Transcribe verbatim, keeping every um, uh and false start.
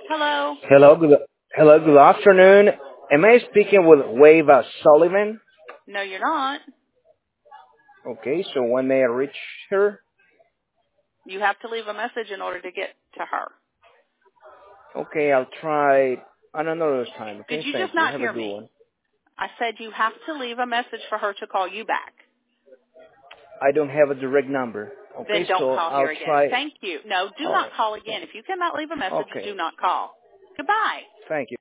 Hello. Hello, good hello, good afternoon. Am I speaking with Wava Sullivan? No, you're not. Okay, so when may I reach her? You have to leave a message in order to get to her. Okay, I'll try on another time. Did Okay, you thank just you. not Have a hear good me? one. I said you have to leave a message for her to call you back. I don't have a direct number. Then Okay, don't so call I'll here again. try. Thank you. No, do All not right. call again. If you cannot leave a message, Okay, do not call. Goodbye. thank you.